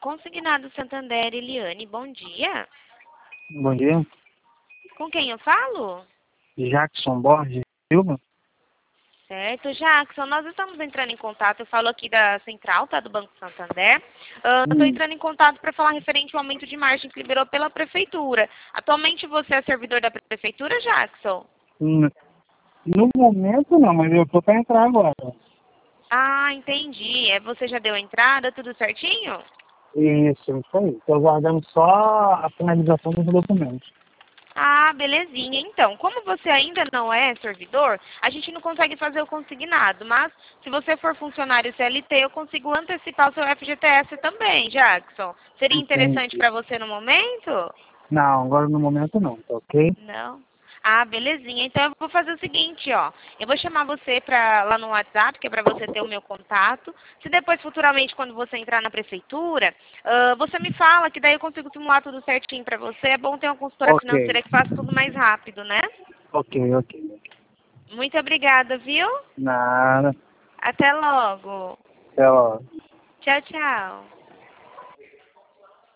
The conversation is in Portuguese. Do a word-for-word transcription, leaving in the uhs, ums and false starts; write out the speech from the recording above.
Consignado Santander, Eliane, bom dia. Bom dia. Com quem eu falo? Jackson Borges Silva. Certo, Jackson, nós estamos entrando em contato, eu falo aqui da Central, tá, do Banco Santander. Uh, eu estou Hum, entrando em contato para falar referente ao aumento de margem que liberou pela Prefeitura. Atualmente você é servidor da Prefeitura, Jackson? hum, No momento não, mas eu tô para entrar agora. Ah, entendi. É, você já deu a entrada, tudo certinho? Isso, isso aí. Estou aguardando só a finalização dos documentos. Ah, belezinha. Então, como você ainda não é servidor, a gente não consegue fazer o consignado, mas se você for funcionário C L T, eu consigo antecipar o seu F G T S também, Jackson. Seria interessante Entendi. para você no momento? Não, agora no momento não, tá ok? Não. Ah, belezinha. Então eu vou fazer o seguinte, ó. Eu vou chamar você pra, lá no WhatsApp, que é para você ter o meu contato. Se depois, futuramente, quando você entrar na prefeitura, ah, você me fala, que daí eu consigo simular tudo certinho para você. É bom ter uma consultora Ok, financeira que faça tudo mais rápido, né? ok, ok. Muito obrigada, viu? Nada. Até logo. Até logo. Tchau, tchau.